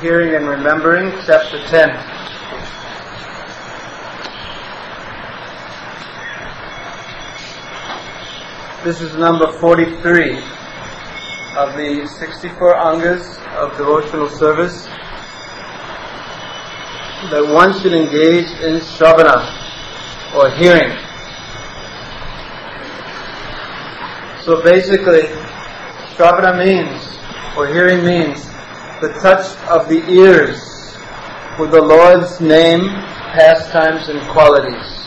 Hearing and Remembering, Chapter 10. This is number 43 of the 64 angas of devotional service that one should engage in Shravana, or hearing. So basically, Shravana means, or hearing means, the touch of the ears with the Lord's name, pastimes, and qualities.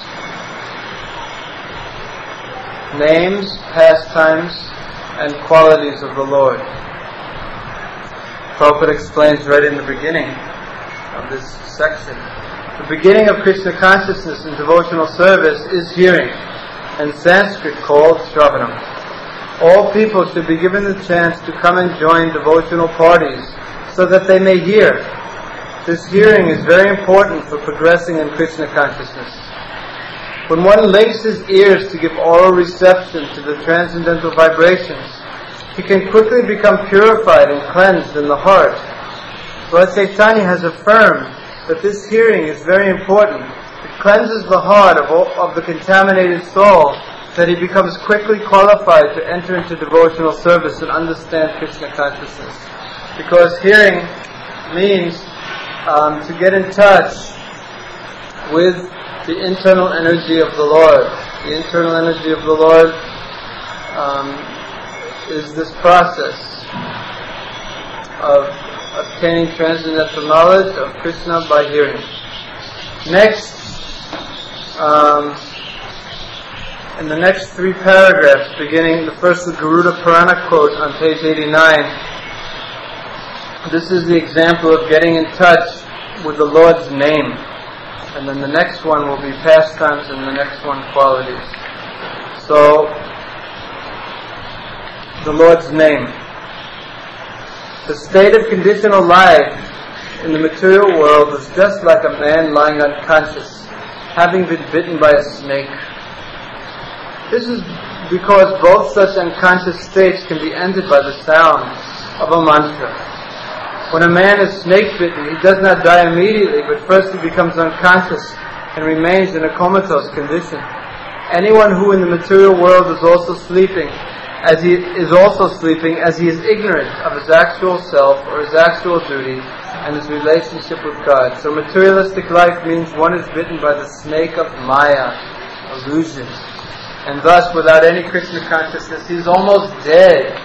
Names, pastimes, and qualities of the Lord. Prabhupada explains right in the beginning of this section. The beginning of Krishna consciousness in devotional service is hearing, in Sanskrit called Shravanam. All people should be given the chance to come and join devotional parties so that they may hear. This hearing is very important for progressing in Krishna consciousness. When one links his ears to give oral reception to the transcendental vibrations, he can quickly become purified and cleansed in the heart. Lord Chaitanya has affirmed that this hearing is very important. It cleanses the heart of the contaminated soul, that he becomes quickly qualified to enter into devotional service and understand Krishna consciousness. Because hearing means to get in touch with the internal energy of the Lord. The internal energy of the Lord is this process of obtaining transcendental knowledge of Krishna by hearing. Next, in the next three paragraphs, beginning the first, the Garuda Purana quote on page 89, this is the example of getting in touch with the Lord's name. And then the next one will be pastimes, and the next one qualities. So, the Lord's name. The state of conditional life in the material world is just like a man lying unconscious, having been bitten by a snake. This is because both such unconscious states can be ended by the sound of a mantra. When a man is snake-bitten, he does not die immediately, but first he becomes unconscious and remains in a comatose condition. Anyone who in the material world is also sleeping, as he is ignorant of his actual self or his actual duty and his relationship with God. So materialistic life means one is bitten by the snake of Maya, illusion. And thus, without any Krishna consciousness, he is almost dead.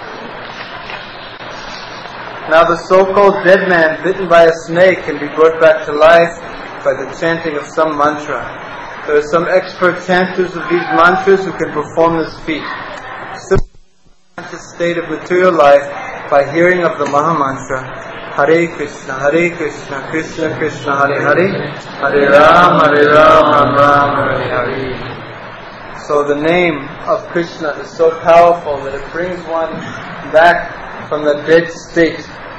Now the so-called dead man bitten by a snake can be brought back to life by the chanting of some mantra. There are some expert chanters of these mantras who can perform this feat. The state of material life by hearing of the Maha Mantra, Hare Krishna, Krishna Krishna, Hare Hare, Hare Ram, Ram Ram, Hare Hare. So the name of Krishna is so powerful that it brings one back from the dead state.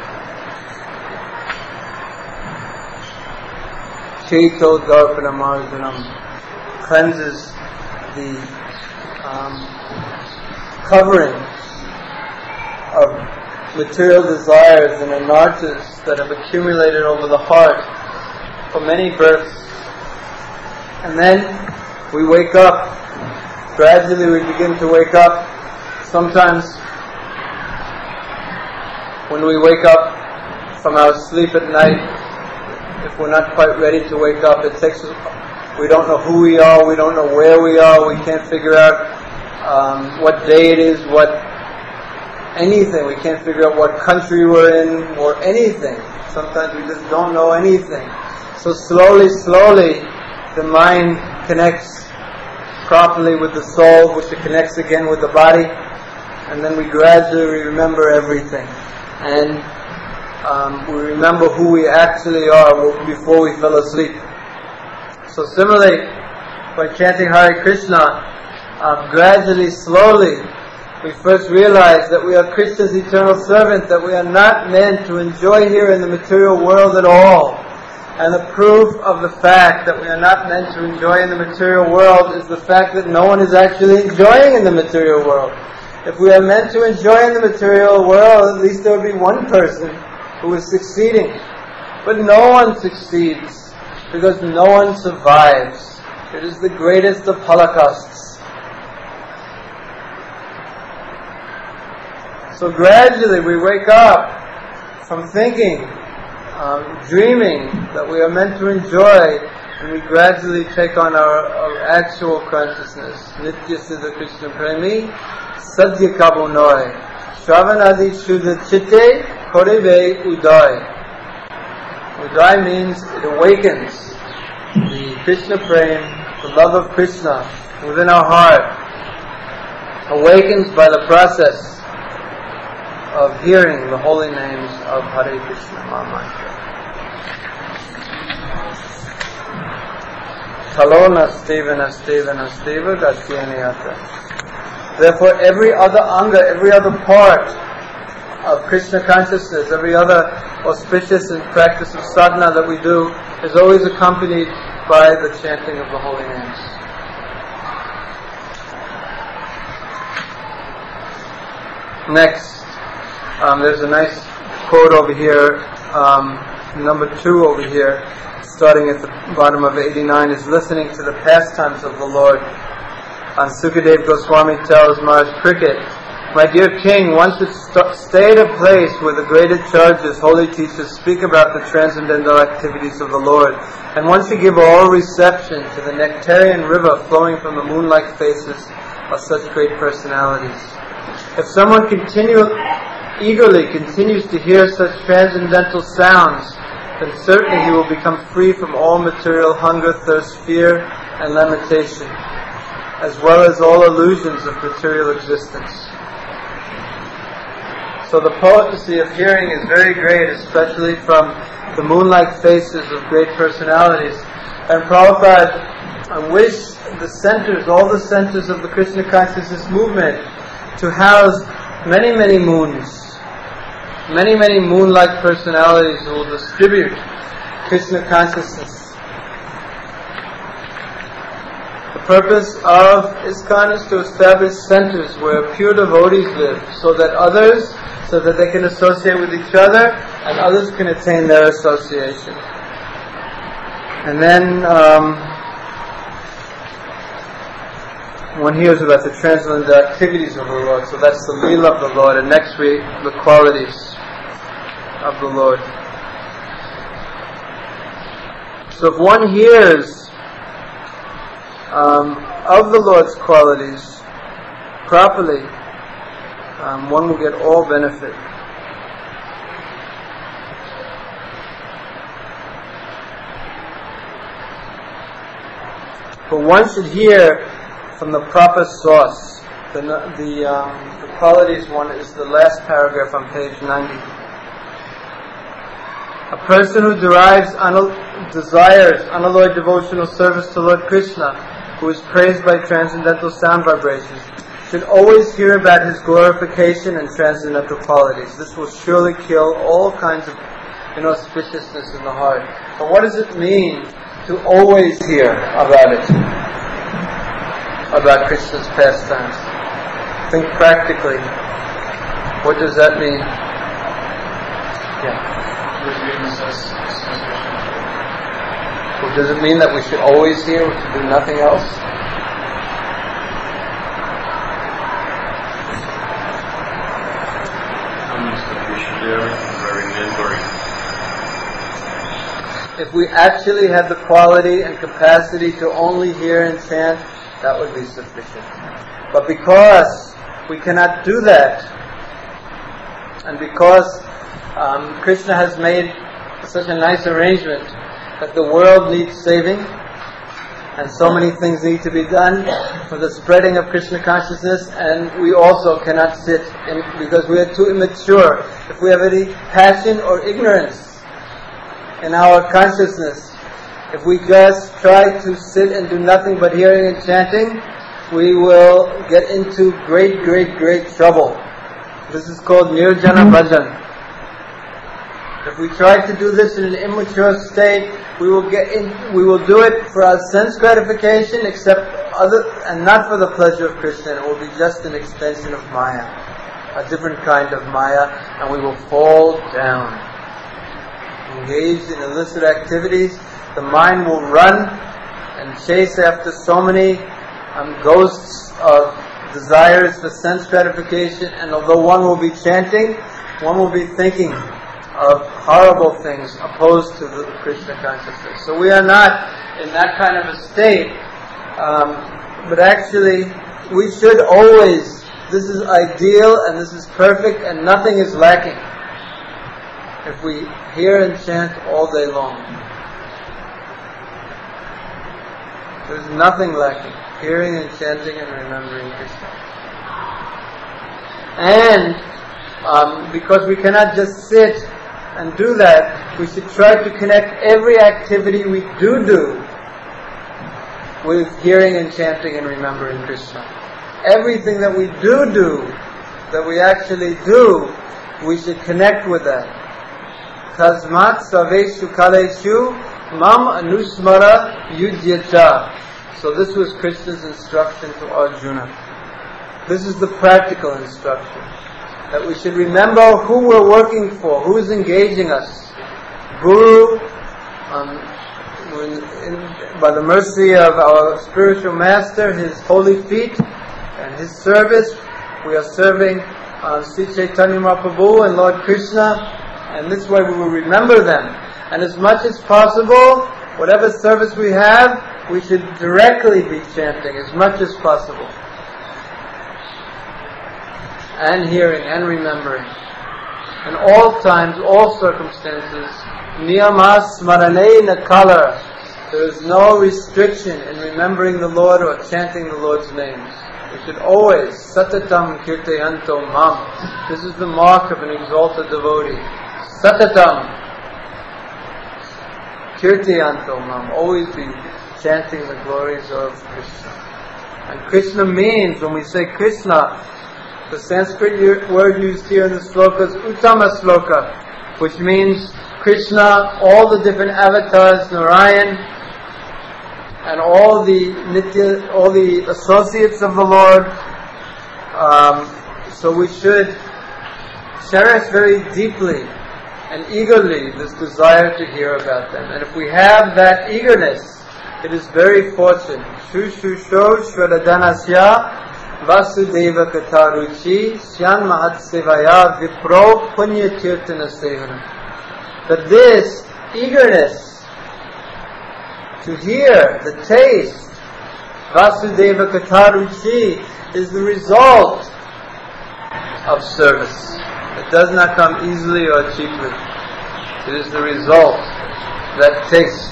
Chaito Darpana Marjanam cleanses the covering of material desires and anarthas that have accumulated over the heart for many births. And then we wake up. Gradually we begin to wake up. Sometimes when we wake up from our sleep at night, if we're not quite ready to wake up, we don't know who we are, we don't know where we are, we can't figure out what day it is, anything. We can't figure out what country we're in, or anything. Sometimes we just don't know anything. So slowly, the mind connects properly with the soul, which it connects again with the body, and then we gradually remember everything. And we remember who we actually are before we fell asleep. So similarly, by chanting Hare Krishna, gradually, slowly, we first realize that we are Krishna's eternal servant, that we are not meant to enjoy here in the material world at all. And the proof of the fact that we are not meant to enjoy in the material world is the fact that no one is actually enjoying in the material world. If we are meant to enjoy in the material world, at least there would be one person who is succeeding. But no one succeeds because no one survives. It is the greatest of holocausts. So gradually we wake up from thinking, dreaming that we are meant to enjoy, and we gradually take on our actual consciousness. Nitya Siddha Krishna Premi, Sadhya Kabunoi, Shravanadi Shuddha Chitte, Korebe Uday. Uday means it awakens the Krishna Prem, the love of Krishna within our heart, awakens by the process of hearing the holy names of Hare Krishna Mahamantra. Talona Steva Gatyanyata. Therefore, every other anga, every other part of Krishna consciousness, every other auspicious and practice of sadhana that we do is always accompanied by the chanting of the holy names. Next, there's a nice quote over here, number 2 over here, starting at the bottom of 89, is listening to the pastimes of the Lord. And Sukadev Goswami tells Maharaj Cricket, "My dear king, one should stay at a place where the great charges, holy teachers, speak about the transcendental activities of the Lord, and one should give all reception to the nectarian river flowing from the moon-like faces of such great personalities. If someone eagerly continues to hear such transcendental sounds, then certainly he will become free from all material hunger, thirst, fear, and lamentation, as well as all illusions of material existence." So the potency of hearing is very great, especially from the moon-like faces of great personalities. And Prabhupada wished the centers, all the centers of the Krishna consciousness movement, to house many, many moons. Many, many moon-like personalities who will distribute Krishna consciousness. The purpose of ISKCON is to establish centers where pure devotees live, so that they can associate with each other, and others can attain their association. And then one hears about the transcendental activities of the Lord, so that's the Leela of the Lord, and next week the qualities of the Lord. So if one hears of the Lord's qualities properly, one will get all benefit. But one should hear from the proper source. The qualities one is the last paragraph on page 90. A person who desires unalloyed devotional service to Lord Krishna, who is praised by transcendental sound vibrations, should always hear about his glorification and transcendental qualities. This will surely kill all kinds of inauspiciousness in the heart. But what does it mean to always hear about it? About Krishna's pastimes? Think practically. What does that mean? Yeah. Well, does it mean that we should always hear, we should do nothing else? If we actually had the quality and capacity to only hear and chant, that would be sufficient. But because we cannot do that, and because Krishna has made such a nice arrangement that the world needs saving, and so many things need to be done for the spreading of Krishna consciousness, and we also cannot sit because we are too immature. If we have any passion or ignorance in our consciousness, if we just try to sit and do nothing but hearing and chanting, we will get into great, great, great trouble. This is called Nirjana Bhajan. If we try to do this in an immature state, we will do it for our sense gratification, and not for the pleasure of Krishna. It will be just an extension of Maya, a different kind of Maya, and we will fall down. engaged in illicit activities, the mind will run and chase after so many ghosts of desires for sense gratification, and although one will be chanting, one will be thinking of horrible things opposed to the Krishna consciousness. So we are not in that kind of a state, but actually we should always, this is ideal and this is perfect and nothing is lacking if we hear and chant all day long. There's nothing lacking. Hearing and chanting and remembering Krishna. And because we cannot just sit and do that, we should try to connect every activity we do with hearing and chanting and remembering Krishna. Everything that we do, that we actually do, we should connect with that. Tasmat saveshu kaleshu mam anusmara yudhyacha. So this was Krishna's instruction to Arjuna. This is the practical instruction. That we should remember who we're working for, who is engaging us. Guru, by the mercy of our spiritual master, his holy feet, and his service, we are serving Sri Chaitanya Mahaprabhu and Lord Krishna, and this way we will remember them. And as much as possible, whatever service we have, we should directly be chanting as much as possible. And hearing and remembering. In all times, all circumstances, niyama smarane kala. There is no restriction in remembering the Lord or chanting the Lord's names. We should always, satatam kirtayanto mam. This is the mark of an exalted devotee. Satatam kirtayanto mam. Always be chanting the glories of Krishna. And Krishna means, when we say Krishna, the Sanskrit word used here in the sloka is Uttama sloka, which means Krishna, all the different avatars, Narayan, and all the Nitya, all the associates of the Lord. So we should cherish very deeply and eagerly this desire to hear about them. And if we have that eagerness, it is very fortunate. Shushusho Shvaradanasya Vasudeva Kataruchi Syan Mahatsevaya Vipro Punya Kirtana Sevana. That this eagerness to hear, the taste, Vasudeva Kataruchi, is the result of service. It does not come easily or cheaply. It is the result, that taste.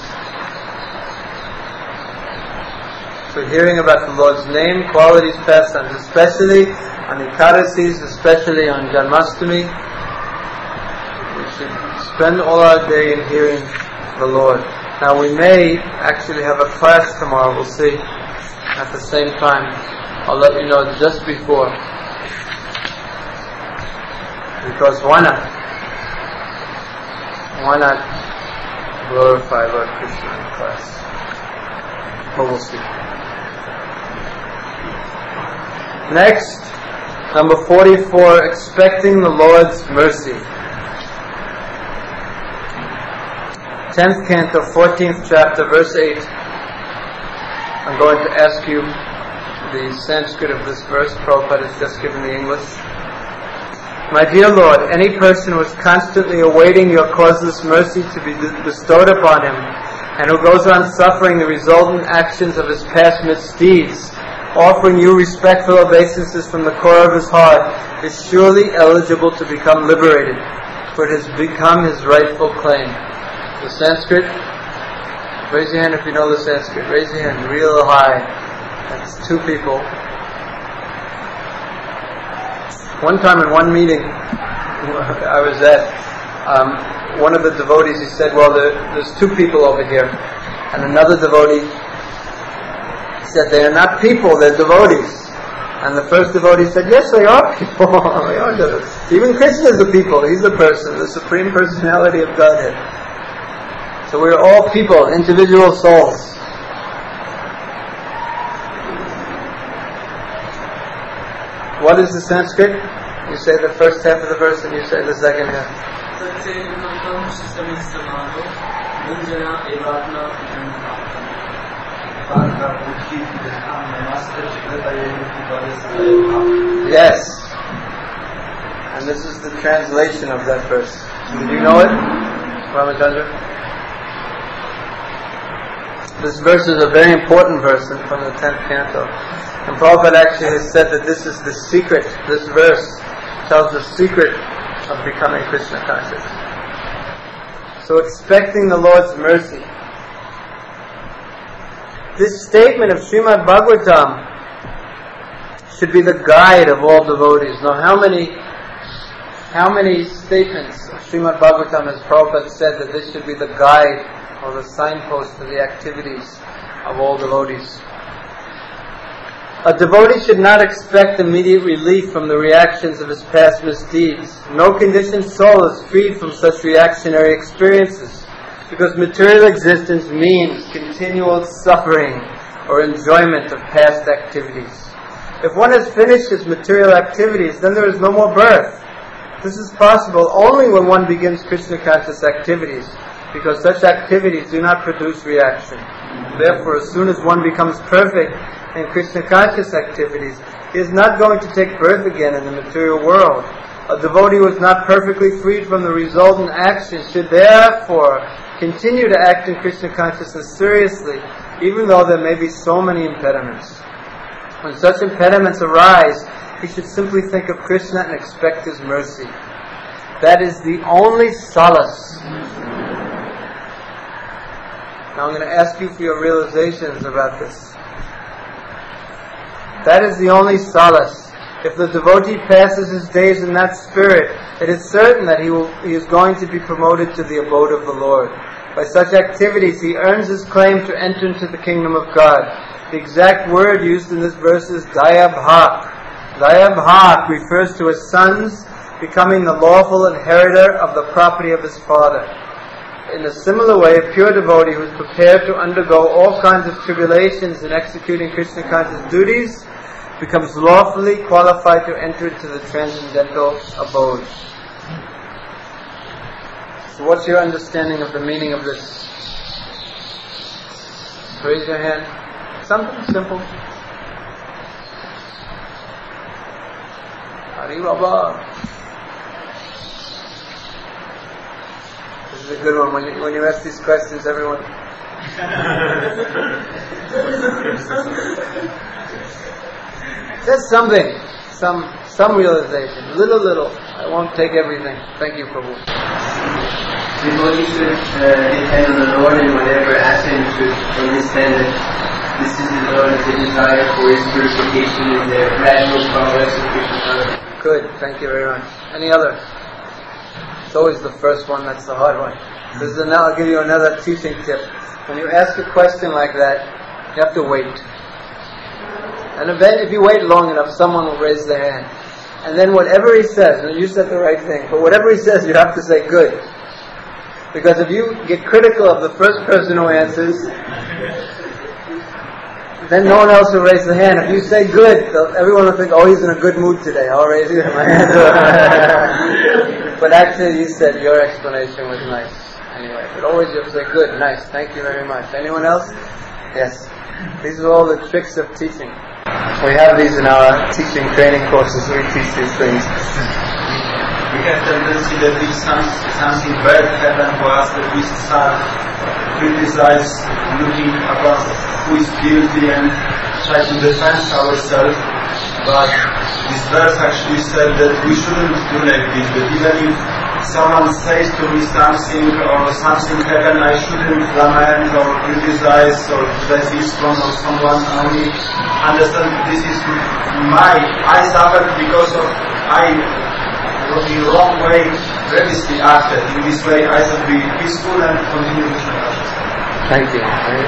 So hearing about the Lord's name, qualities, pastimes, especially on Ekadasis, especially on Janmashtami, we should spend all our day in hearing the Lord. Now we may actually have a class tomorrow, we'll see, at the same time. I'll let you know just before. Because why not? Why not glorify Lord Krishna in class? But we'll see. Next, number 44, expecting the Lord's mercy. 10th canto, 14th chapter, verse 8. I'm going to ask you the Sanskrit of this verse. Prabhupada has just given the English. My dear Lord, any person who is constantly awaiting your causeless mercy to be bestowed upon him, and who goes on suffering the resultant actions of his past misdeeds, offering you respectful obeisances from the core of his heart, is surely eligible to become liberated, for it has become his rightful claim. The Sanskrit? Raise your hand if you know the Sanskrit. Raise your hand real high. That's 2 people. One time in one meeting I was at, one of the devotees, he said, well, there's 2 people over here. And another devotee said, they are not people, they're devotees. And the first devotee said, yes, they are people. They are devotees. Even Krishna is the people. He's the person, the Supreme Personality of Godhead. So we're all people, individual souls. What is the Sanskrit? You say the first half of the verse and you say the second half. Yes. And this is the translation of that verse. Did you know it, Ramachandra? This verse is a very important verse from the 10th canto. And Prabhupada actually has said that this is the secret. This verse tells the secret of becoming Krishna conscious. So expecting the Lord's mercy. This statement of Srimad Bhagavatam should be the guide of all devotees. Now, how many statements of Srimad Bhagavatam has Prabhupada said that this should be the guide or the signpost to the activities of all devotees? A devotee should not expect immediate relief from the reactions of his past misdeeds. No conditioned soul is freed from such reactionary experiences, because material existence means continual suffering or enjoyment of past activities. If one has finished his material activities, then there is no more birth. This is possible only when one begins Krishna conscious activities, because such activities do not produce reaction. Therefore, as soon as one becomes perfect in Krishna conscious activities, he is not going to take birth again in the material world. A devotee who is not perfectly freed from the resultant action should therefore continue to act in Krishna consciousness seriously, even though there may be so many impediments. When such impediments arise, he should simply think of Krishna and expect His mercy. That is the only solace. Now I'm going to ask you for your realizations about this. That is the only solace. If the devotee passes his days in that spirit, it is certain that he is going to be promoted to the abode of the Lord. By such activities, he earns his claim to enter into the kingdom of God. The exact word used in this verse is Dayabhak. Dayabhak refers to his sons becoming the lawful inheritor of the property of his father. In a similar way, a pure devotee who is prepared to undergo all kinds of tribulations in executing Krishna conscious duties becomes lawfully qualified to enter into the transcendental abode. So what's your understanding of the meaning of this? Raise your hand. Something simple. Hari Baba. This is a good one. When you ask these questions, everyone... Just something. Some realization. Little. I won't take everything. Thank you, Prabhu. The devotee should depend on the Lord, and whenever asked him should understand that this is the Lord's desire for his purification and the gradual progress of Krishna consciousness. Good. Thank you very much. Any other? It's always the first one that's the hard one. I'll give you another teaching tip. When you ask a question like that, you have to wait. And if you wait long enough, someone will raise their hand. And then whatever he says, and you said the right thing, but whatever he says, you have to say good. Because if you get critical of the first person who answers, then no one else will raise their hand. If you say good, everyone will think, oh, he's in a good mood today. I'll raise my hand. But actually, you said your explanation was nice. Anyway, but always you have to say good, nice, thank you very much. Anyone else? Yes. These are all the tricks of teaching. We have these in our teaching training courses. We teach these things. We have tendency that if something bad happens to us, that we start criticize, looking about who is guilty and try to defend ourselves. But this verse actually said that we shouldn't do like this, that even if someone says to me something or something happened, I shouldn't lament or criticize or resist from someone. Only understand this is I suffered because of in the wrong way previously acted. In this way I should be peaceful and continue to practice. Thank you.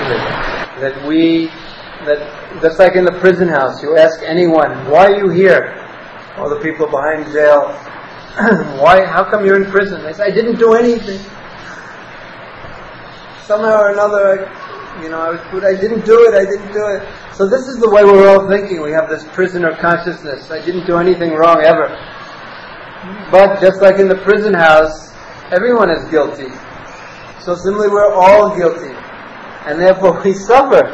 That just like in the prison house, you ask anyone, why are you here? All the people behind jail, how come you're in prison? They say, I didn't do anything. Somehow or another, I didn't do it. So this is the way we're all thinking. We have this prisoner consciousness. I didn't do anything wrong ever. But just like in the prison house, Everyone is guilty. So similarly, we're all guilty. And therefore we suffer.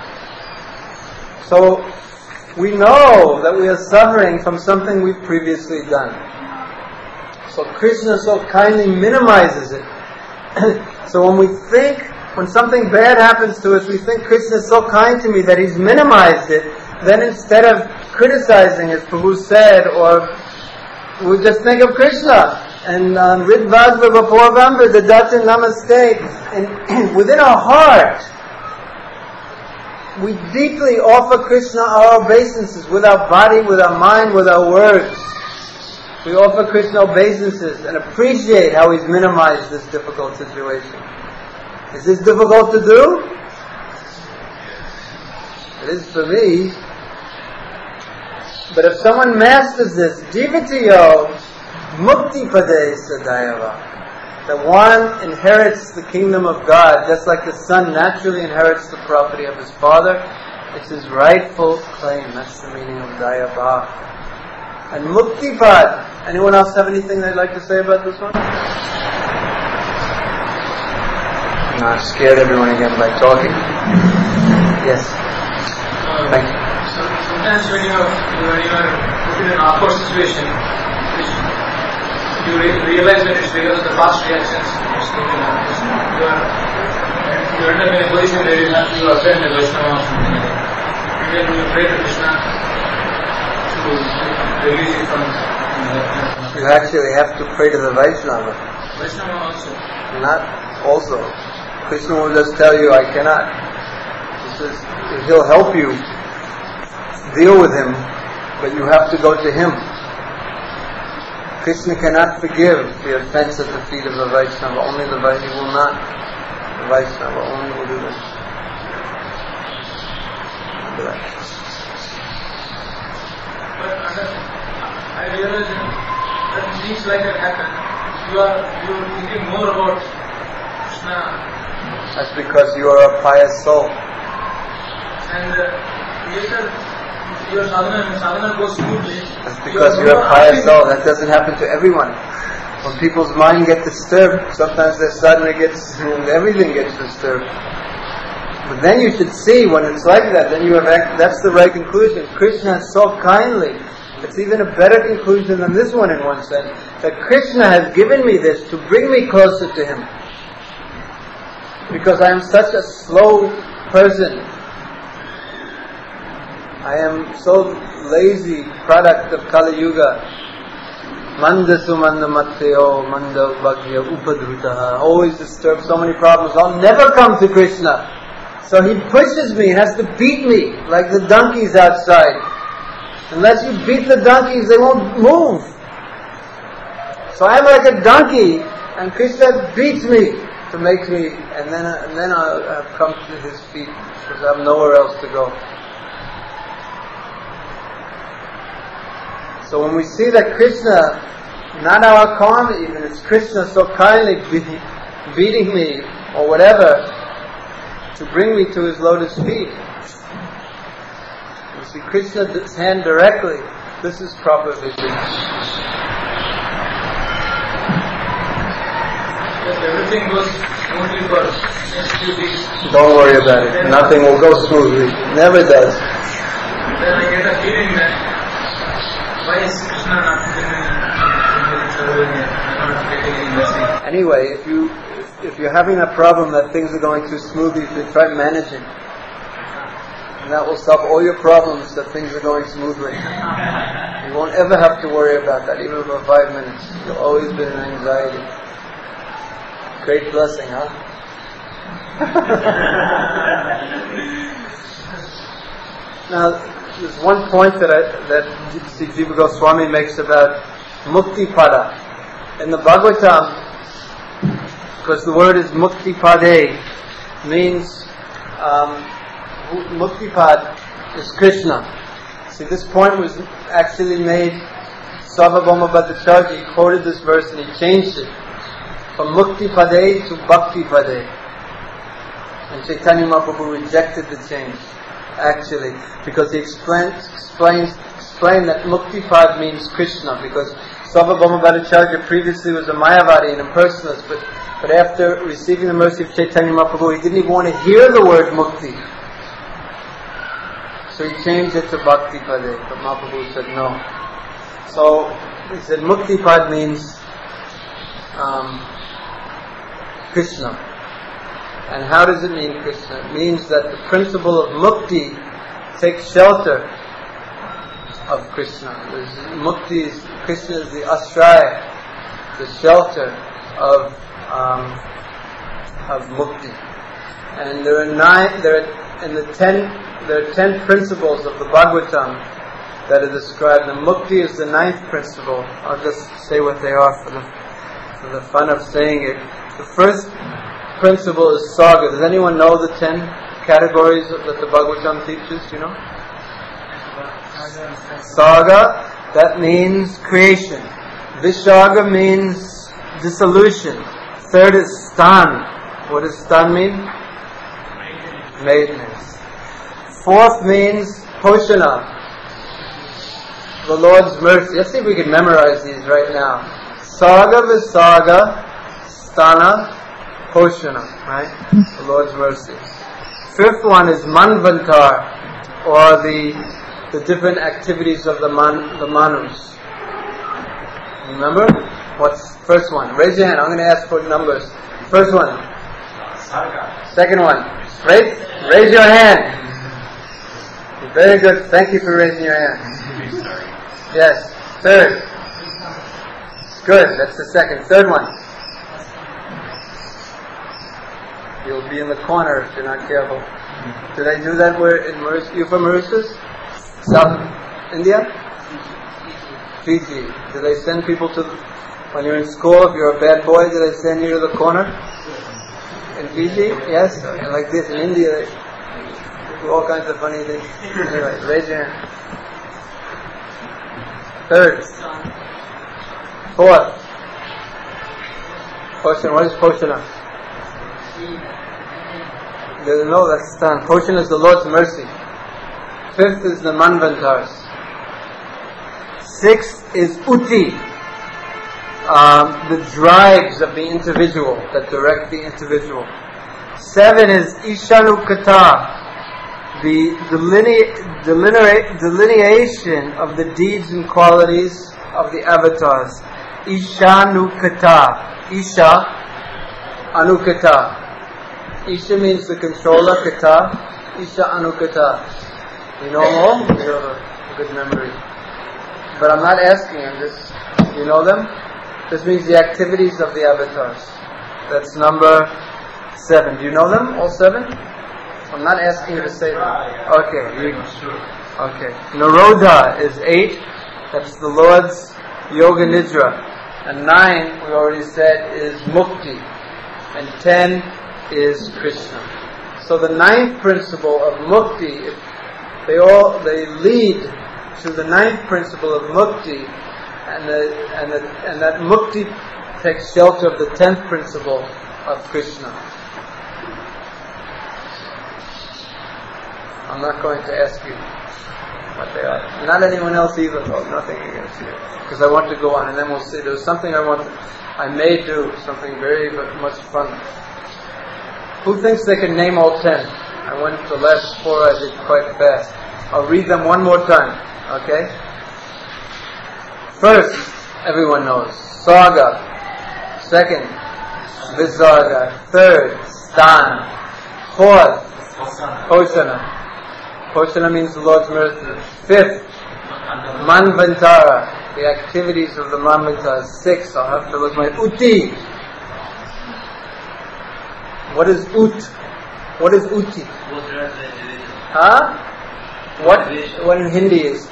So we know that we are suffering from something we've previously done. So Krishna so kindly minimizes it. So when something bad happens to us, we think Krishna is so kind to me that He's minimized it. Then instead of criticizing, as Prabhu said, or we just think of Krishna and Ridvadva Vaporvamba, the Datta Namaste, and within our heart, we deeply offer Krishna our obeisances with our body, with our mind, with our words. We offer Krishna obeisances and appreciate how He's minimized this difficult situation. Is this difficult to do? It is for me. But if someone masters this, Jivatiyo Mukti Pade Sadayava, that one inherits the kingdom of God, just like the son naturally inherits the property of his father. It's his rightful claim. That's the meaning of Dayava. And Muktipad. Anyone else have anything they'd like to say about this one? No, I've scared everyone again by talking. Yes. Thank you. Sometimes when you are put in an awkward situation, you realize that it's because of the past reactions. You end up in a position where you offend the Vaishnava or something like that. And then you pray to Krishna to release it from that. You actually have to pray to the Vaishnava. Vaishnava also. Not also. Krishna will just tell you, I cannot. He'll help you deal with him, but you have to go to him. Krishna cannot forgive the offense at the feet of the Vaishnava. Only the Vaishnava will not. The Vaishnava only will do this. But I realize that things like that happen. You are thinking more about Krishna. That's because you are a pious soul. And later your sadhana goes smoothly. That's because you're a pious soul. That doesn't happen to everyone. When people's mind gets disturbed, sometimes their sadhana everything gets disturbed. But then you should see when it's like that, then that's the right conclusion. Krishna is so kindly. It's even a better conclusion than this one in one sense. That Krishna has given me this to bring me closer to Him. Because I am such a slow person. I am so lazy, product of Kali Yuga. Manda sumanda matteo, manda bhagya upadhrutaha. Always disturbed, so many problems. I'll never come to Krishna. So He pushes me, has to beat me, like the donkeys outside. Unless you beat the donkeys, they won't move. So I'm like a donkey, and Krishna beats me to make me, and then I'll come to His feet, because I have nowhere else to go. So when we see that Krishna, not our karma even, it's Krishna so kindly beating me, or whatever, to bring me to His lotus feet. We see Krishna's hand directly. This is proper vision. Everything goes smoothly for next few weeks. Don't worry about it. Nothing will go smoothly. Never does. Then I get a feeling that why is Krishna not getting any blessing? Anyway, if you're having a problem that things are going too smoothly, you should try managing. And that will solve all your problems, that things are going smoothly. You won't ever have to worry about that, even for 5 minutes. You'll always be in anxiety. Great blessing, huh? Now, there's one point that Jiva Goswami makes about Mukti Pada. In the Bhagavatam, because the word is Mukti Pade, means Mukti Pad is Krishna. See, this point was actually made, Sarvabhauma Bhattacharya quoted this verse and he changed it from Mukti Pade to Bhakti Pade. And Chaitanya Mahaprabhu rejected the change, actually, because he explained that Mukti Pad means Krishna, because Sarvabhauma Bhattacharya previously was a Mayavadi, an impersonalist, but after receiving the mercy of Chaitanya Mahaprabhu, he didn't even want to hear the word mukti. So he changed it to Bhakti Pade, but Mahaprabhu said no. So he said Mukti Pad means Krishna. And how does it mean Krishna? It means that the principle of mukti takes shelter of Krishna. Mukti is, Krishna is the ashraya, the shelter of mukti. And there are 10 principles of the Bhagavatam that are described. And mukti is the 9th principle. I'll just say what they are for the fun of saying it. The first principle is saga. Does anyone know the 10 categories that the Bhagavatam teaches? Do you know? Saga, that means creation. Vishaga means dissolution. Third is stan. What does stan mean? Maintenance. Fourth means poshana, the Lord's mercy. Let's see if we can memorize these right now. Saga, Visaga, Stana, Poshana, right? The Lord's mercy. Fifth one is Manvantar, or the different activities of the Manus. Remember? What's first one? Raise your hand. I'm going to ask for numbers. First one. Second one. Raise your hand. Very good. Thank you for raising your hand. Yes. Third. Good. That's the second. Third one. You'll be in the corner if you're not careful. Did I do that where in Mauritius? You from Mauritius? South India? Fiji. Did I send people when you're in school, if you're a bad boy, did I send you to the corner? In Fiji? Yes? Like this in India, they do all kinds of funny things. Anyway, raise your hand. Third. Fourth. Poshana. What is Poshana? No, that's Stan. Poshana is the Lord's mercy. Fifth is the Manvantars. Sixth is Uti, the drives of the individual that direct the individual. 7 is Ishanukata, the delineation of the deeds and qualities of the avatars. Ishanukata. Isha, Anukata. Isha means the controller, Kata. Isha Anukata. You know them all? You have a good memory. But I'm not asking you, you know them? This means the activities of the avatars. That's number 7. Do you know them, all 7? I'm not asking you to say them. Okay. Okay. Naroda is 8. That's the Lord's Yoga Nidra. And 9, we already said, is Mukti. And 10 is Krishna. So the 9th principle of Mukti, they lead to the 9th principle of Mukti, and that Mukti takes shelter of the 10th principle of Krishna. I'm not going to ask you what they are. Not anyone else either, though. Nothing against you. Because I want to go on, and then we'll see. There's something I may do, something very much fun. Who thinks they can name all 10? I went to the last 4, I did quite fast. I'll read them one more time, okay? First, everyone knows, Saga. Second, Visarga. Third, Stan. Fourth, Poshana. Poshana means the Lord's mercy. Fifth, Manvantara, the activities of the Manvantara. 6, I'll have to look my Uti. What is Ut? What is Uti? Huh? What in Hindi is?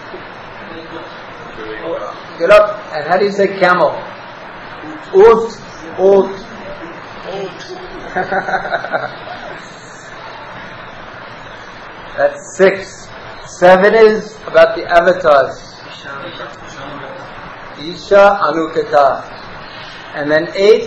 Get up. And how do you say camel? Ut. Ut. That's 6. 7 is about the avatars. Isha Anukata. And then 8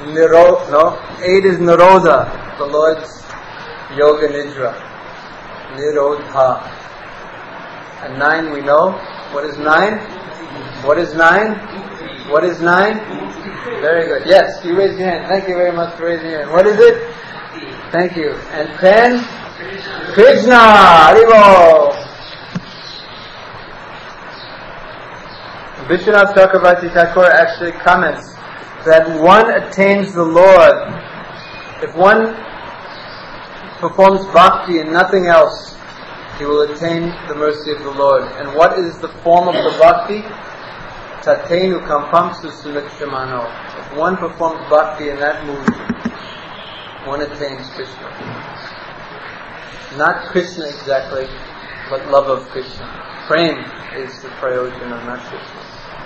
is Naroda, the Lord's Yoga Nidra. Nirodha. And 9 we know. What is 9? What is 9? What is 9? Very good. Yes, you raised your hand. Thank you very much for raising your hand. What is it? Thank you. And 10? Krishna! Haribo! Vishwanath Chakravarti Thakur actually comments that one attains the Lord if one performs bhakti and nothing else. He will attain the mercy of the Lord. And what is the form of the bhakti? Tatenu kampam susulikshamano. If one performs bhakti in that mood, one attains Krishna. Not Krishna exactly, but love of Krishna. Prem is the prayojana, not Krishna.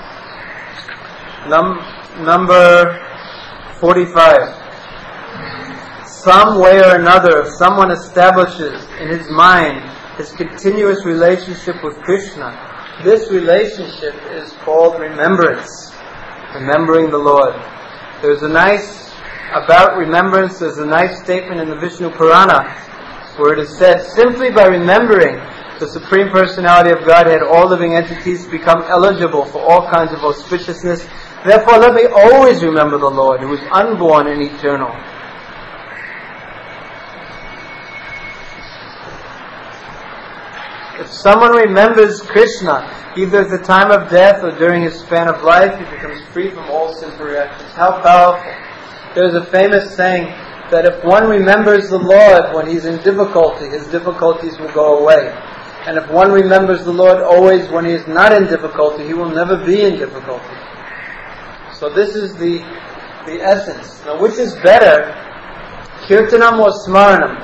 Number 45. Some way or another, if someone establishes in his mind his continuous relationship with Krishna, this relationship is called remembrance. Remembering the Lord. About remembrance, there's a nice statement in the Vishnu Purana where it is said, simply by remembering the Supreme Personality of Godhead, all living entities become eligible for all kinds of auspiciousness. Therefore, let me always remember the Lord, who is unborn and eternal. If someone remembers Krishna, either at the time of death or during his span of life, he becomes free from all sinful reactions. How powerful. There's a famous saying that if one remembers the Lord when he's in difficulty, his difficulties will go away. And if one remembers the Lord always when he is not in difficulty, he will never be in difficulty. So this is the essence. Now, which is better, kirtanam or smaranam?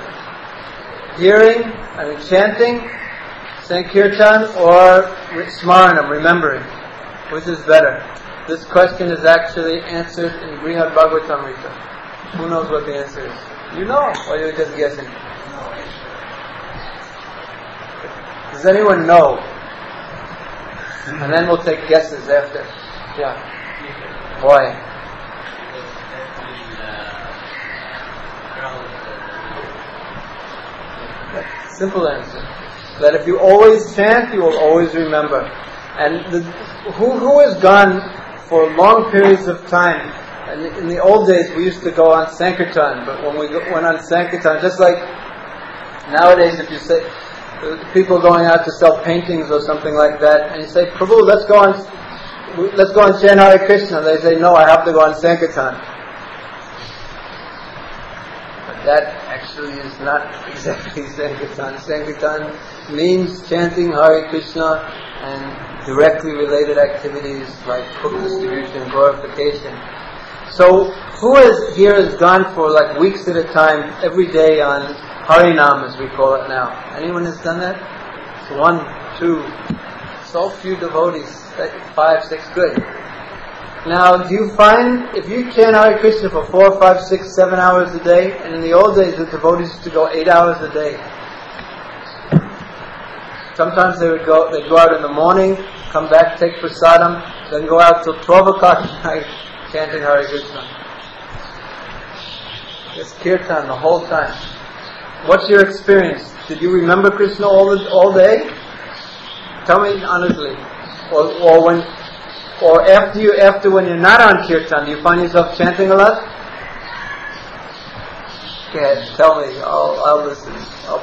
Chanting, Sankirtan, or smaranam, remembering? Which is better? This question is actually answered in Brihad Bhagavatamrita. Who knows what the answer is? You know, or you're just guessing? Does anyone know? And then we'll take guesses after. Yeah. Why? Simple answer. That if you always chant, you will always remember. And who has gone for long periods of time? And in the old days, we used to go on Sankirtan, but when we went on Sankirtan, just like nowadays, if you say people going out to sell paintings or something like that, and you say, Prabhu, let's go on chant Hare Krishna. They say, no, I have to go on Sankirtan. But that actually is not exactly Sankirtan. Sankirtan means chanting Hare Krishna and directly related activities like book distribution, glorification. So, who here has gone for like weeks at a time, every day on Harinam, as we call it now? Anyone has done that? It's 1, 2, so few devotees, 5, 6, good. Now, do you find, if you chant Hare Krishna for 4, 5, 6, 7 hours a day, and in the old days the devotees used to go 8 hours a day. Sometimes they'd go out in the morning, come back, take prasadam, then go out till 12 o'clock at night, chanting Hare Krishna. It's kirtan the whole time. What's your experience? Did you remember Krishna all day? Tell me honestly. Or after when you're not on kirtan, do you find yourself chanting a lot? Go ahead, tell me. I'll listen.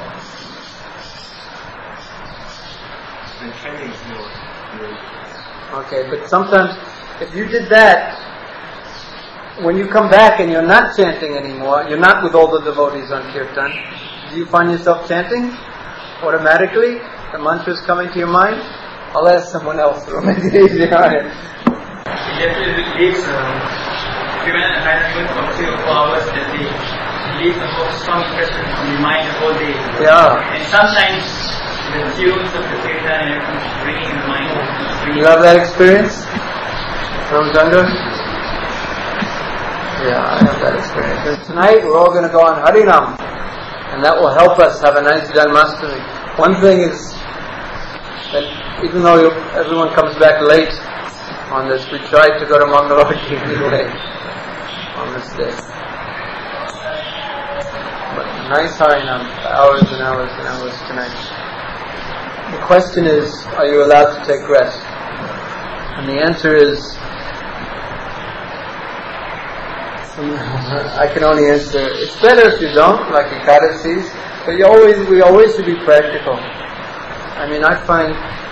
Okay, but sometimes if you did that, when you come back and you're not chanting anymore, you're not with all the devotees on kirtan, do you find yourself chanting automatically? The mantras coming to your mind? I'll ask someone else to make it easier on it. It leaves, even if I'm going for 3 or 4 hours a day, it leaves a strong impression on the mind the whole day. Yeah. And sometimes the tunes of the kirtan and everything bringing in the mind. You have that experience? Ramchandra? Yeah, I have that experience. And tonight we're all going to go on Harinam, and that will help us have a nice Janmashtami. One thing is that even though everyone comes back late on this, we tried to go to Mangalarti anyway on this day. But nice Harinam, hours and hours and hours tonight. The question is, are you allowed to take rest? And the answer is, I can only answer, it's better if you don't, like Ekadashis, but we always should be practical. I mean, I find,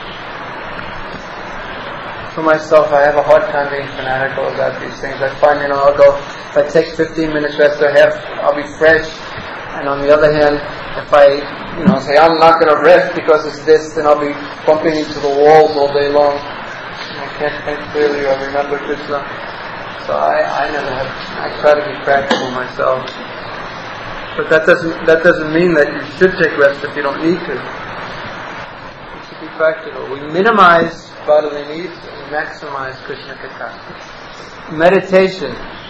for myself, I have a hard time being fanatical about these things. I find, I'll go, if I take 15 minutes rest or half, I'll be fresh. And on the other hand, if I, say, I'm not going to rest because it's this, then I'll be bumping into the walls all day long. I can't think clearly or remember Krishna. So I try to be practical myself. But that doesn't mean that you should take rest if you don't need to. You should be practical. We minimize bodily needs and maximize Krishna Katha. Meditation.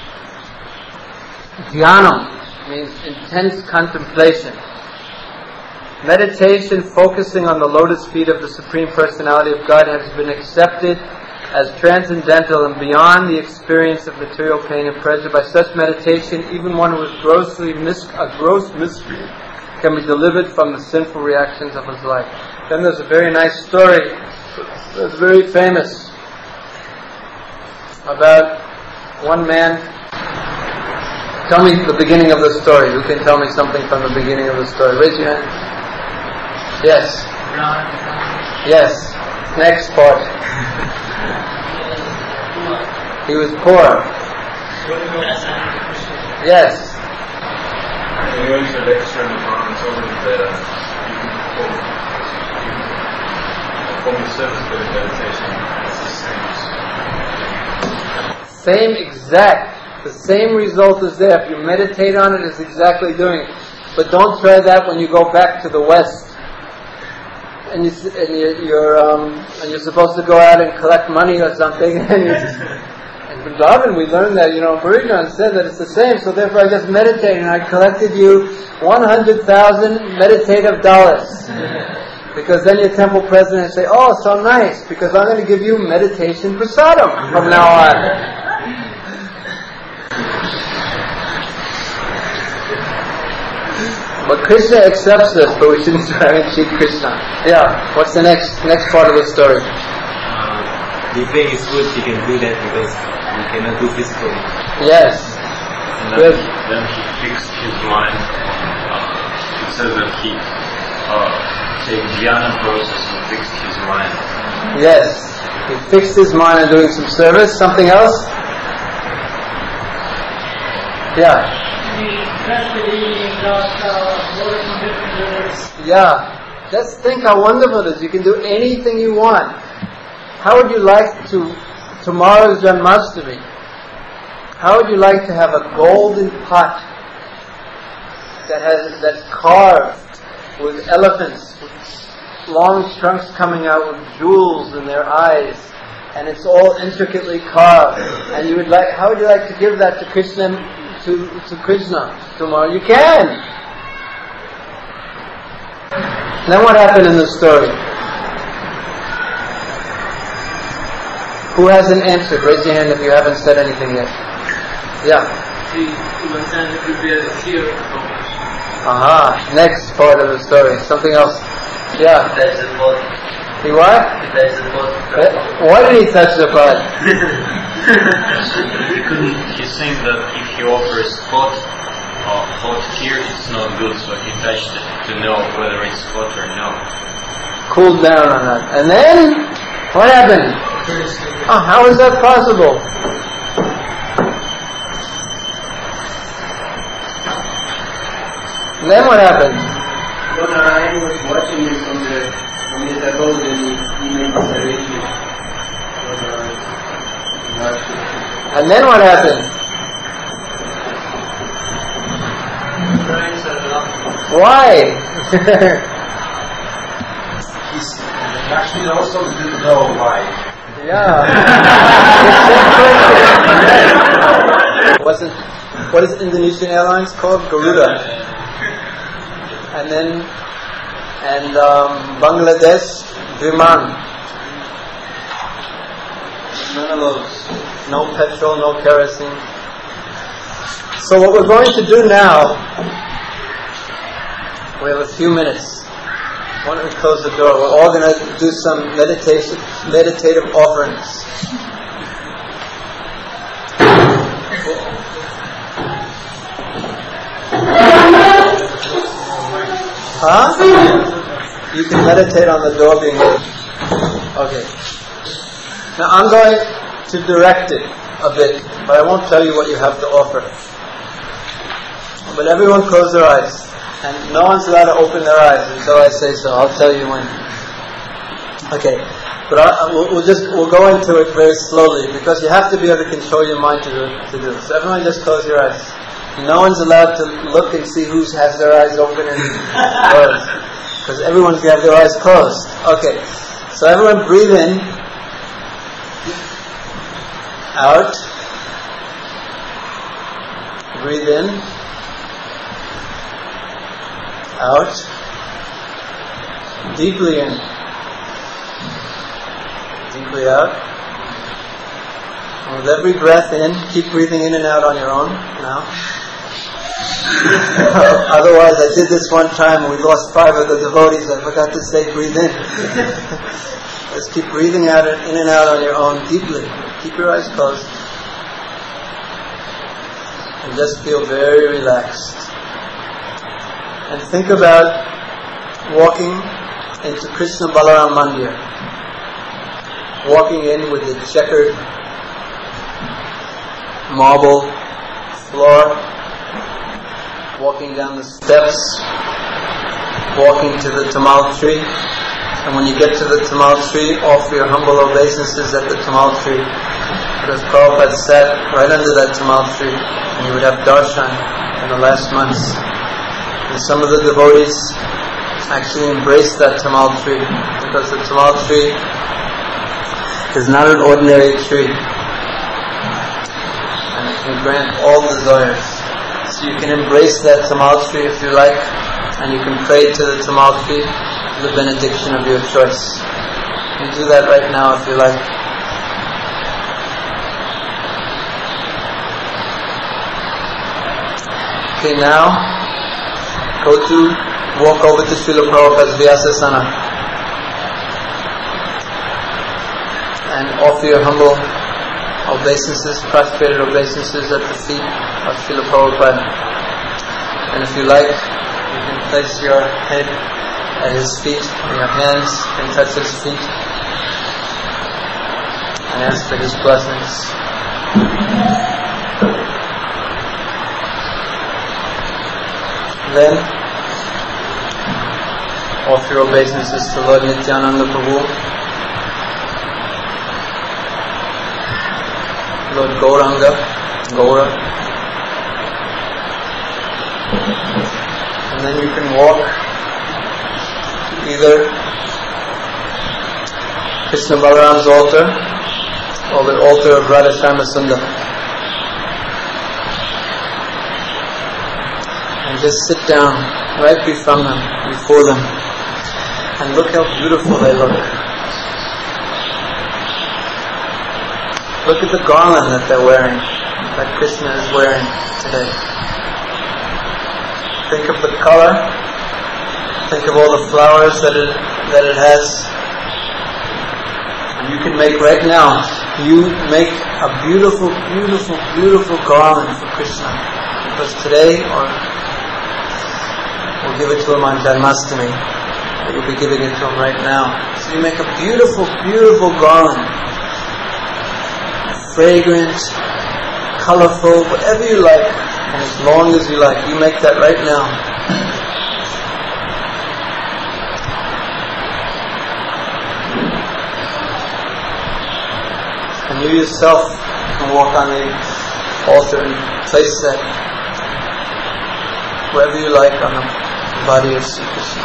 Dhyanam means intense contemplation. Meditation focusing on the lotus feet of the Supreme Personality of God has been accepted as transcendental and beyond the experience of material pain and pleasure. By such meditation, even one who is a gross miscreant can be delivered from the sinful reactions of his life. Then there's a very nice story that's very famous about one man. Tell me the beginning of the story. Who can tell me something from the beginning of the story? Raise your hand. Yes. Yes. Next part. He was poor. Yes. He went to a lecture and told him that you can perform the service for the meditation. It's the same. Same exact. The same result is there. If you meditate on it, it's exactly doing it. But don't try that when you go back to the West. And you're supposed to go out and collect money or something. And in Vrindavan we learned that, Bhurijan said that it's the same, so therefore I just meditated and I collected you 100,000 meditative dollars. Because then your temple president say, oh, so nice, because I'm going to give you meditation prasadam from now on. But Krishna accepts this, but we shouldn't try and cheat Krishna. Yeah, what's the next part of the story? The thing is good, he can do that because we cannot do physically. Yes. And Good. then he fixed his mind. It says that he take dhyana process and fixed his mind. Yes. He fixed his mind on doing some service. Something else? Yeah. Yeah. Just think how wonderful it is. You can do anything you want. How would you like tomorrow's Janmashtami? How would you like to have a golden pot that's carved with elephants, with long trunks coming out with jewels in their eyes, and it's all intricately carved? And how would you like to give that to Krishna? To Krishna tomorrow? You can. Then what happened in the story? Who hasn't answered? Raise your hand if you haven't said anything yet. Yeah. He was trying to prepare the fear. Aha. Next part of the story. Something else. Yeah. That's the pot. He what? That's the pot. Why did he touch the pot? He's saying that if he offers hot here, it's not good, so he touched it to know whether it's hot or no. Cooled down on that. And then, what happened? Oh, how is that possible? And then what happened? Lord Narayan was watching him from his abode and he made this arrangement. And then what happened? Why? Actually, also didn't know why. Yeah. What is Indonesian Airlines called? Garuda. And Bangladesh, Viman. None of those. No petrol, no kerosene. So what we're going to do now, we have a few minutes. Why don't we close the door? We're all going to do some meditative offerings. Huh? You can meditate on the door being open. Okay. Now I'm going to direct it a bit, but I won't tell you what you have to offer. But everyone close their eyes. And no one's allowed to open their eyes until I say so. I'll tell you when. Okay. But we'll go into it very slowly, because you have to be able to control your mind to do it. So everyone just close your eyes. No one's allowed to look and see who has their eyes open and closed, because everyone's going to have their eyes closed. Okay. So everyone breathe in. Out. Breathe in. Out. Deeply in. Deeply out. And with every breath in, keep breathing in and out on your own now. Otherwise, I did this one time and we lost 5 of the devotees. I forgot to say breathe in. Just keep breathing out in and out on your own deeply. Keep your eyes closed. And just feel very relaxed. And think about walking into Krishna Balaram Mandir. Walking in with the checkered marble floor. Walking down the steps. Walking to the tamal tree. And when you get to the tamal tree, offer your humble obeisances at the tamal tree. Because Prabhupada sat right under that tamal tree, and you would have darshan in the last months. And some of the devotees actually embraced that tamal tree, because the tamal tree is not an ordinary tree, and it can grant all desires. So you can embrace that tamal tree if you like, and you can pray to the tamal tree the benediction of your choice. You do that right now if you like. Okay, now walk over to Srila Prabhupada's Vyasasana and offer your humble obeisances, prostrated obeisances at the feet of Srila Prabhupada. And if you like, you can place your head at his feet, and your hands can touch his feet, and ask for his blessings. Then offer your obeisances to Lord Nityananda Prabhu, Lord Gauranga, Gaura, and then you can walk either Krishna Balaram's altar or the altar of Radha Shyama Sundar. And just sit down right before them, and look how beautiful they look. Look at the garland that they're wearing, that Krishna is wearing today. Think of the color. Think of all the flowers that it has. And you can make right now, you make a beautiful, beautiful, beautiful garland for Krishna. Because today, or we'll give it to him on Janmashtami, but you'll be giving it to him right now. So you make a beautiful, beautiful garland. Fragrant, colorful, whatever you like, and as long as you like. You make that right now. And you yourself can walk on the altar and place that wherever you like on the body of Sri Krishna.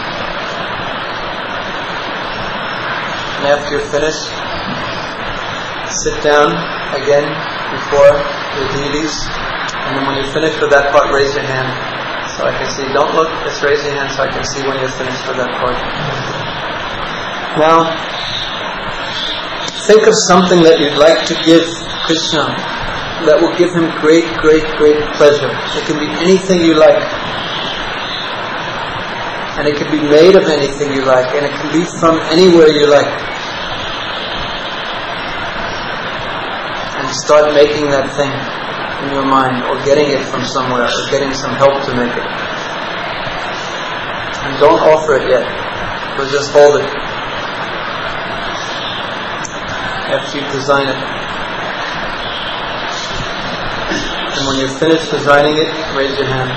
And after you're finished, sit down again before the deities, and then when you're finished with that part, raise your hand so I can see. Don't look, just raise your hand so I can see when you're finished with that part. Now, think of something that you'd like to give Krishna that will give him great, great, great pleasure. It can be anything you like. And it can be made of anything you like. And it can be from anywhere you like. And start making that thing in your mind, or getting it from somewhere, or getting some help to make it. And don't offer it yet. We'll just hold it. After you design it. And when you're finished designing it, raise your hand.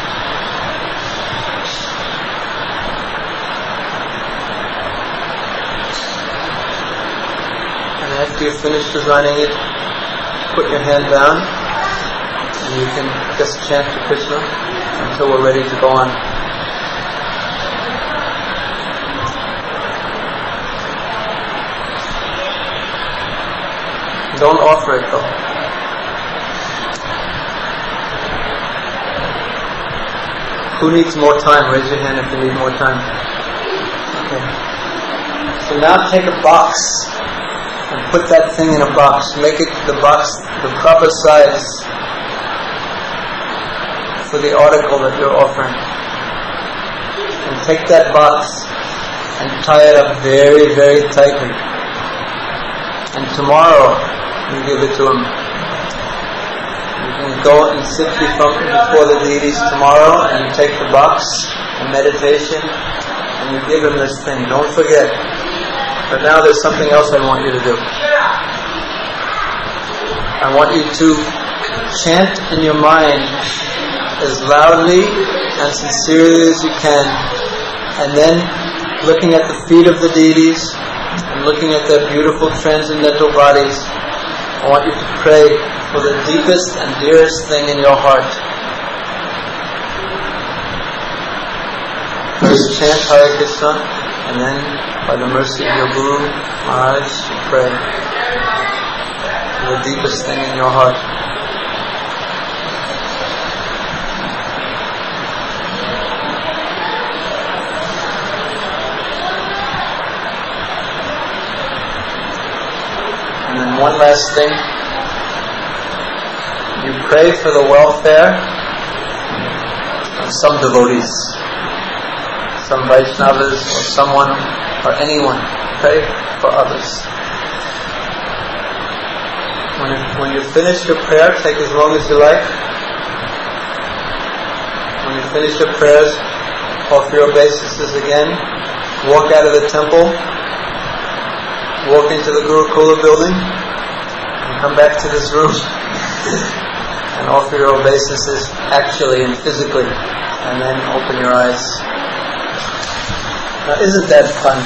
And after you're finished designing it, put your hand down and you can just chant to Krishna until we're ready to go on. Don't offer it though. Who needs more time? Raise your hand if you need more time. Okay. So now take a box and put that thing in a box. Make it the box the proper size for the article that you're offering. And take that box and tie it up very, very tightly. And tomorrow you give it to him. You can go and sit before the deities tomorrow and you take the box and meditation and you give him this thing. Don't forget. But now there's something else I want you to do. I want you to chant in your mind as loudly and sincerely as you can, and then looking at the feet of the deities and looking at their beautiful transcendental bodies, I want you to pray for the deepest and dearest thing in your heart. First chant Hare Krishna, and then by the mercy of your Guru Maharaj, pray for the deepest thing in your heart. And then one last thing. You pray for the welfare of some devotees, some Vaishnavas or someone or anyone. Pray for others. When you finish your prayer, take as long as you like. When you finish your prayers, offer your obeisances again. Walk out of the temple. Walk into the Gurukula building. And come back to this room. And offer your obeisances actually and physically. And then open your eyes. Now, isn't that fun?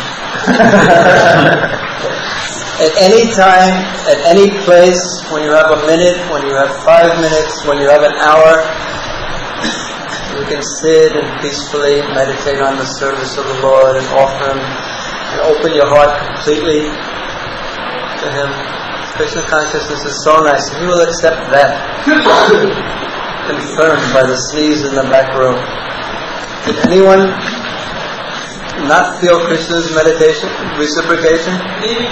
At any time, at any place, when you have a minute, when you have 5 minutes, when you have an hour, you can sit and peacefully meditate on the service of the Lord and offer Him and open your heart completely to Him. Krishna consciousness is so nice, and He will accept that. Confirmed by the sneeze in the back row. Did anyone not feel Krishna's meditation, reciprocation? Maybe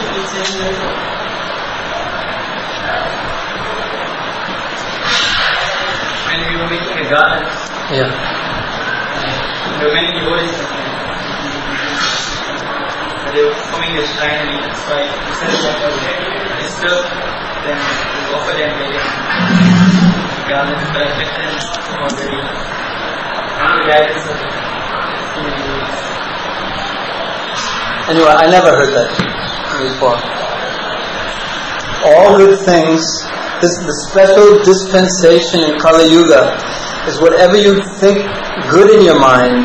when we were making a garden, Yeah. there were many devotees they were forming a shrine, and so I decided to disturb them, to offer them the garden, but I kept them already under the guidance of the Anyway, I never heard that before. All good things, the special dispensation in Kali Yuga is whatever you think good in your mind,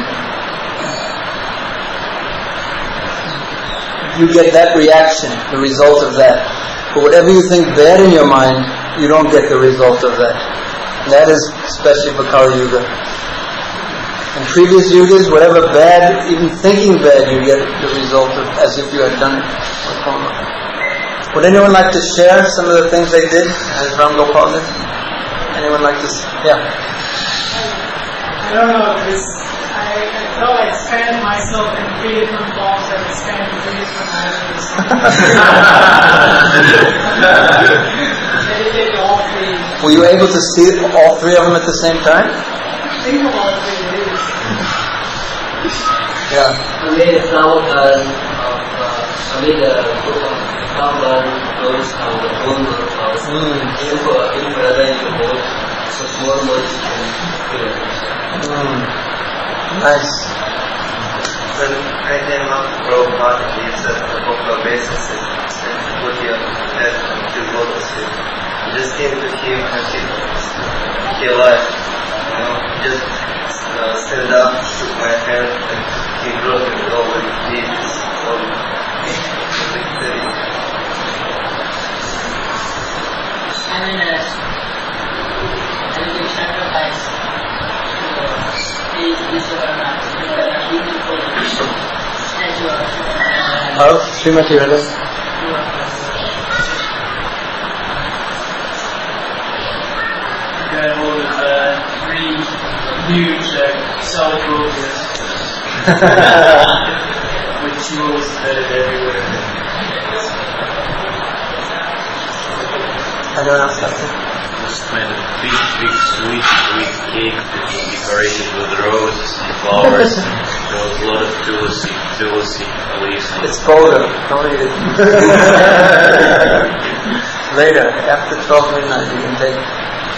you get that reaction, the result of that. But whatever you think bad in your mind, you don't get the result of that. And that is especially for Kali Yuga. In previous yugas, whatever bad, even thinking bad, you get the result of as if you had done it. Would anyone like to share some of the things they did as Ram Gopal did? Anyone like to? Yeah. I don't know, because I felt like expand myself in 3 different forms and expand in 3 different manners. Meditate all 3. Were you able to see all 3 of them at the same time? Think about it. Yeah. I made a flower garden I made a flower garden close on the whole house. Even for brother in the boat, so small boats can fill it. Nice. When I came up to Prabhupada, he said on a popular basis, and put your head on two lotus feet. I just came to him and he laughed. Just stand up, shook my hand, and he brought me over the Jesus. I'm in a sacrifice to Vishwakarma, looking for the statue of Srimati Radha. Got hold of 3 huge solid roses with jewels embedded everywhere. I don't know something. Just made a big sweet cake that was decorated with roses and flowers. There was a lot of tulsi leaves on it. It's bolder. Don't eat it. Later, after 12 midnight, you can take it.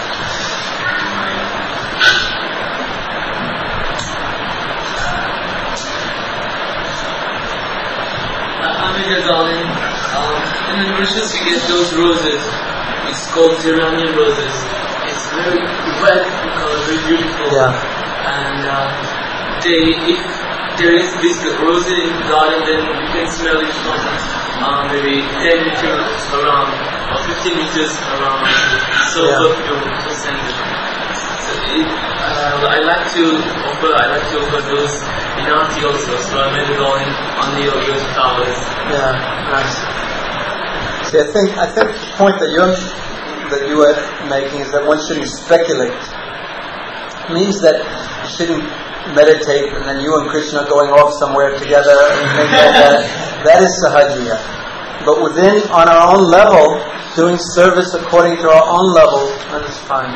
In the Mauritius we get those roses. It's called geranium roses. It's very red color, very beautiful. Yeah. And if there is this rose in the garden, then you can smell it from maybe 10 meters around or 15 meters around. It's so perfume, so scented. So I like to offer those in Auntie also. So I made it all on the those flowers. Yeah, nice. See, I think the point that you are making is that one shouldn't speculate. It means that you shouldn't meditate and then you and Krishna are going off somewhere together and things like that. That is sahajiya. But within, on our own level, doing service according to our own level, that is fine.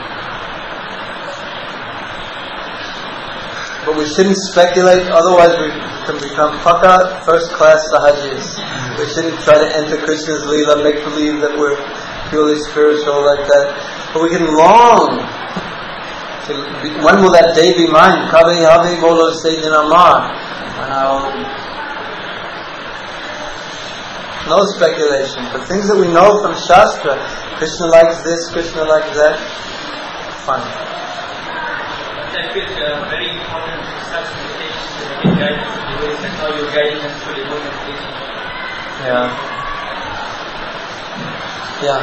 But we shouldn't speculate, otherwise we can become paka, first-class sahajis. We shouldn't try to enter Krishna's Leela, make believe that we're purely spiritual like that. But we can long to be, when will that day be mine? Kavi havi bolo sejinamar. No speculation, but things that we know from Shastra. Krishna likes this, Krishna likes that. Fine. I feel very important to such meditations that you get guidance in the ways and how you're guiding us through the whole meditation. Yeah. Yeah.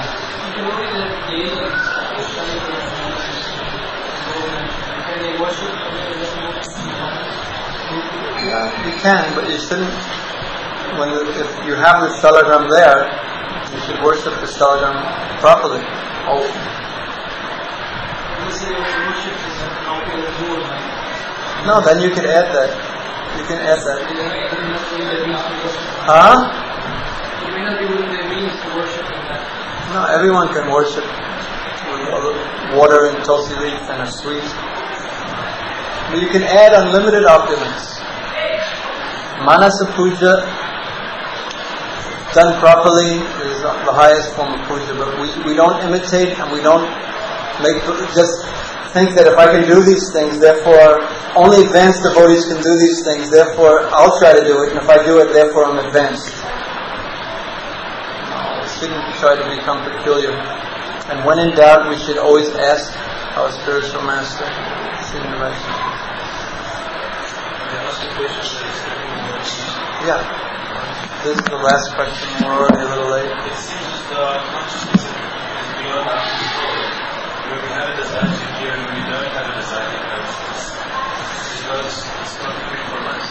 Yeah, you can, but you shouldn't. If you have the Salagram there, you should worship the Salagram properly. No, then you can add that. You can add that. Huh? You may not be within the means to worship in that. No, everyone can worship with water and tulsi leaf and a sweet. But you can add unlimited opulence. Manasa puja, done properly, is the highest form of puja. But we don't imitate and we don't just think that if I can do these things, therefore only advanced devotees can do these things, therefore I'll try to do it, and if I do it, therefore I'm advanced. No, we shouldn't try to become peculiar. And when in doubt, we should always ask our spiritual master. Yeah. This is the last question. We're already a little late. It seems consciousness is beyond our control. When we have a desire to hear and we don't have a desire to consciousness, because it's not free from us.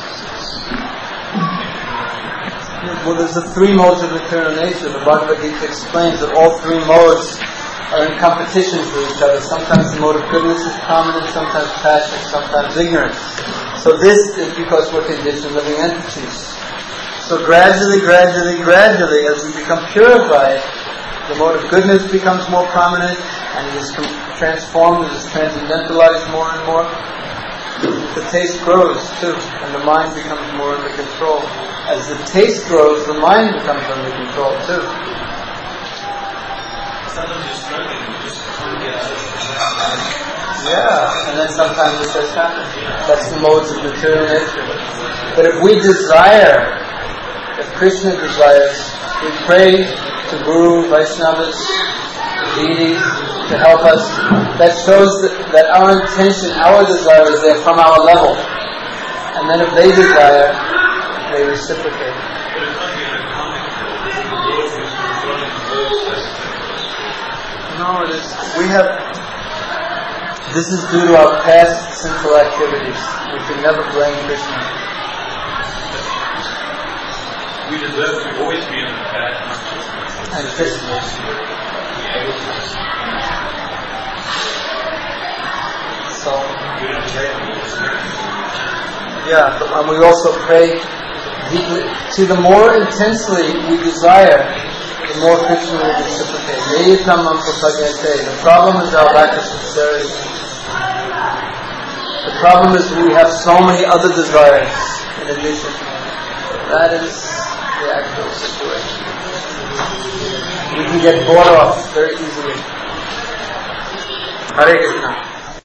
Well, there's the 3 modes of material nature. The Bhagavad Gita explains that all 3 modes are in competition with each other. Sometimes the mode of goodness is prominent, sometimes passion, sometimes ignorance. So this is because we're conditioned living entities. So gradually, as we become purified, the mode of goodness becomes more prominent, and it is transformed, it is transcendentalized more and more. The taste grows too, and the mind becomes more under control. As the taste grows, the mind becomes under control too. Sometimes you're struggling, you just can't get out of it. Yeah, and then sometimes it just happens. That's the modes of material nature. But if we desire, if Krishna desires, we pray to Guru, Vaishnavas, deities to help us. That shows that our intention, our desire is there from our level. And then if they desire, they reciprocate. No, it is. This is due to our past sinful activities. We can never blame Krishna. We deserve to always be in the past. And Krishna. So, yeah, and we also pray deeply. See, the more intensely we desire, the more Krishna will reciprocate. The problem is our lack of sincerity. The problem is we have so many other desires in addition. That is the actual situation. We can get bought off very easily. Hare Krishna.